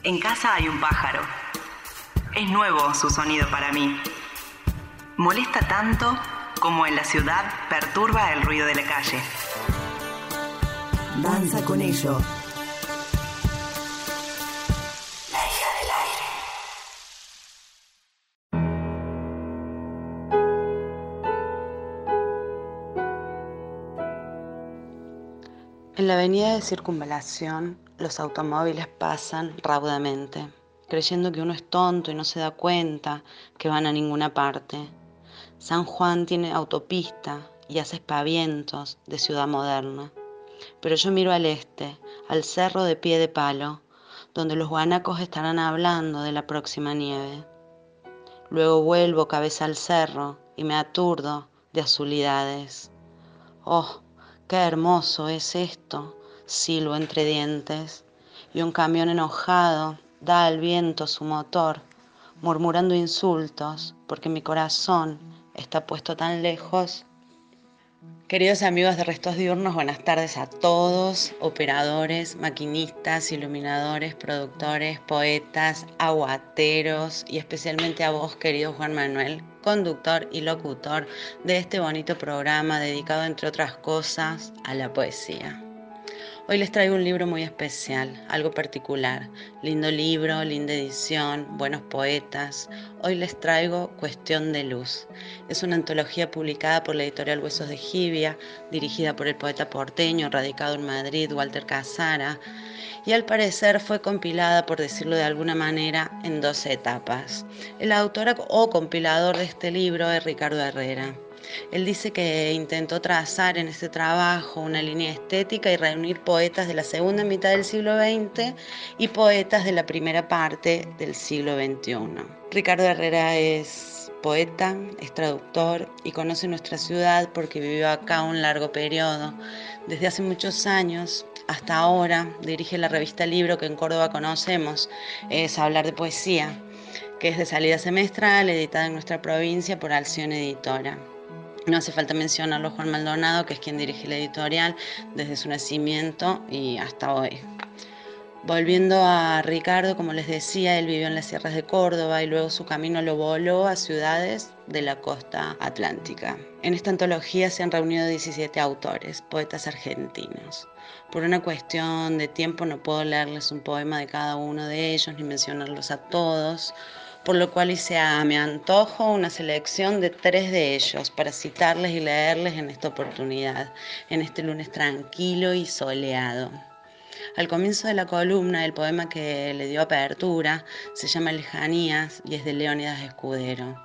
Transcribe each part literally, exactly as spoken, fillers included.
En casa hay un pájaro. Es nuevo su sonido para mí. Molesta tanto como en la ciudad perturba el ruido de la calle. Danza con ello. La hija del aire. En la avenida de Circunvalación, los automóviles pasan raudamente, creyendo que uno es tonto y no se da cuenta que van a ninguna parte. San Juan tiene autopista y hace espavientos de ciudad moderna. Pero yo miro al este, al cerro de Pie de Palo, donde los guanacos estarán hablando de la próxima nieve. Luego vuelvo cabeza al cerro y me aturdo de azulidades. ¡Oh, qué hermoso es esto!, silbo entre dientes, y un camión enojado da al viento su motor, murmurando insultos, porque mi corazón está puesto tan lejos. Queridos amigos de Restos Diurnos, buenas tardes a todos, operadores, maquinistas, iluminadores, productores, poetas, aguateros y especialmente a vos, querido Juan Manuel, conductor y locutor de este bonito programa dedicado, entre otras cosas, a la poesía. Hoy les traigo un libro muy especial, algo particular. Lindo libro, linda edición, buenos poetas. Hoy les traigo Cuestión de Luz. Es una antología publicada por la editorial Huesos de Jibia, dirigida por el poeta porteño, radicado en Madrid, Walter Casara, y al parecer fue compilada, por decirlo de alguna manera, en dos etapas. El autor o compilador de este libro es Ricardo Herrera. Él dice que intentó trazar en este trabajo una línea estética y reunir poetas de la segunda mitad del siglo veinte y poetas de la primera parte del siglo veintiuno. Ricardo Herrera es poeta, es traductor y conoce nuestra ciudad porque vivió acá un largo periodo. Desde hace muchos años hasta ahora dirige la revista Libro, que en Córdoba conocemos, es Hablar de Poesía, que es de salida semestral, editada en nuestra provincia por Alción Editora. No hace falta mencionarlo Juan Maldonado, que es quien dirige la editorial desde su nacimiento y hasta hoy. Volviendo a Ricardo, como les decía, él vivió en las sierras de Córdoba y luego su camino lo voló a ciudades de la costa atlántica. En esta antología se han reunido diecisiete autores, poetas argentinos. Por una cuestión de tiempo no puedo leerles un poema de cada uno de ellos ni mencionarlos a todos, por lo cual hice a mi antojo una selección de tres de ellos para citarles y leerles en esta oportunidad, en este lunes tranquilo y soleado. Al comienzo de la columna, el poema que le dio apertura se llama Lejanías y es de Leónidas Escudero.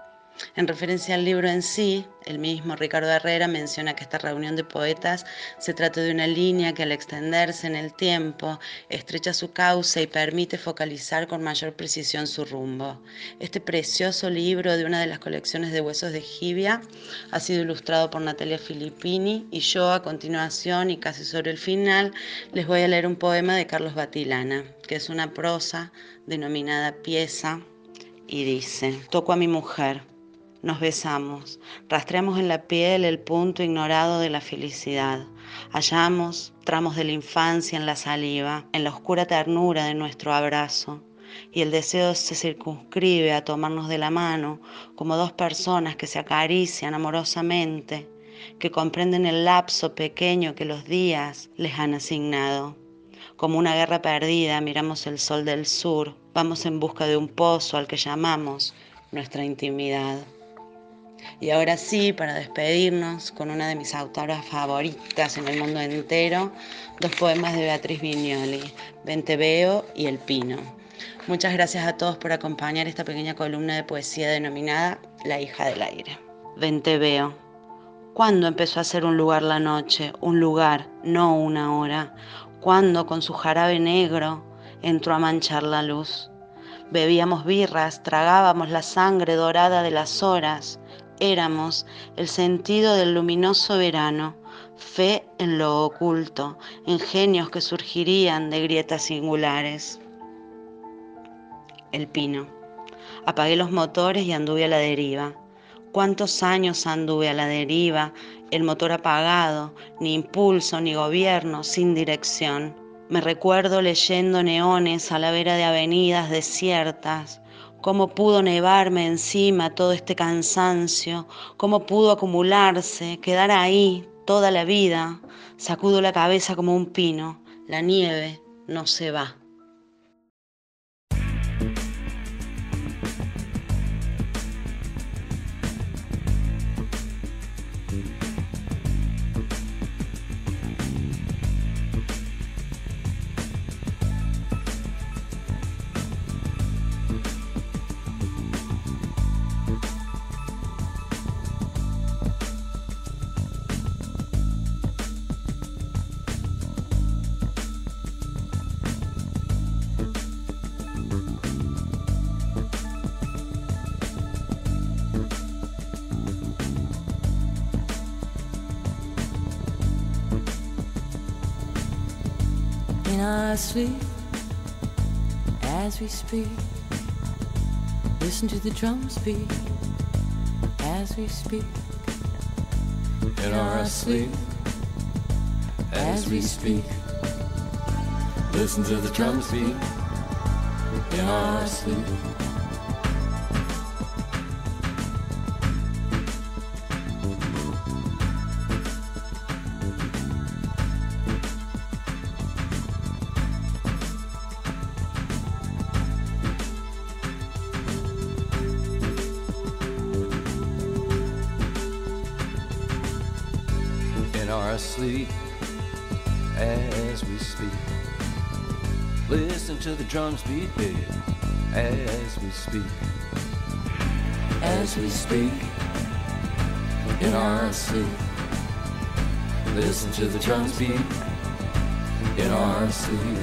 En referencia al libro en sí, el mismo Ricardo Herrera menciona que esta reunión de poetas se trata de una línea que al extenderse en el tiempo estrecha su cauce y permite focalizar con mayor precisión su rumbo. Este precioso libro de una de las colecciones de Huesos de Jibia ha sido ilustrado por Natalia Filippini y yo a continuación y casi sobre el final les voy a leer un poema de Carlos Batilana, que es una prosa denominada Pieza y dice: Toco a mi mujer. Nos besamos, rastreamos en la piel el punto ignorado de la felicidad. Hallamos tramos de la infancia en la saliva, en la oscura ternura de nuestro abrazo. Y el deseo se circunscribe a tomarnos de la mano como dos personas que se acarician amorosamente, que comprenden el lapso pequeño que los días les han asignado. Como una guerra perdida miramos el sol del sur, vamos en busca de un pozo al que llamamos nuestra intimidad. Y ahora sí, para despedirnos con una de mis autoras favoritas en el mundo entero, dos poemas de Beatriz Viñoli, Venteveo y El Pino. Muchas gracias a todos por acompañar esta pequeña columna de poesía denominada La hija del aire. Venteveo. ¿Cuándo empezó a ser un lugar la noche? Un lugar, no una hora. ¿Cuándo con su jarabe negro entró a manchar la luz? Bebíamos birras, tragábamos la sangre dorada de las horas. Éramos el sentido del luminoso verano, fe en lo oculto, en genios que surgirían de grietas singulares. El Pino. Apagué los motores y anduve a la deriva. ¿Cuántos años anduve a la deriva? El motor apagado, ni impulso, ni gobierno, sin dirección. Me recuerdo leyendo neones a la vera de avenidas desiertas. Cómo pudo nevarme encima todo este cansancio, cómo pudo acumularse, quedar ahí toda la vida. Sacudo la cabeza como un pino, la nieve no se va. In our sleep, as we speak, listen to the drums beat. As we speak, in our sleep, as we speak, listen to the drums beat. In our sleep. In our sleep, as we speak, listen to the drums beat, baby. As we speak, as we speak, in our sleep, listen to the drums beat. In our sleep.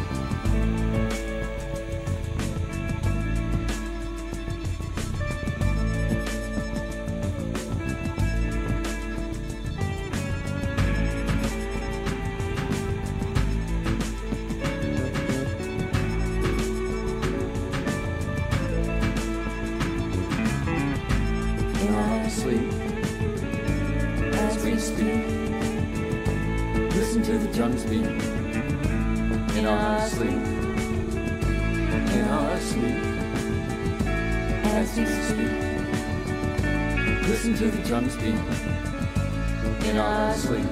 Sleep, as we speak, listen to the drums beat. In our sleep, in our sleep, as we speak, listen to the drums beat. In our sleep.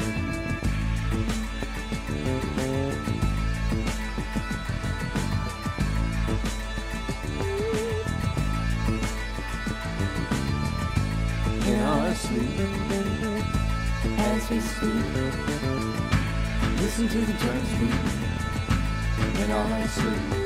In our sleep, as we speak, listen to the drums beat. In our sleep.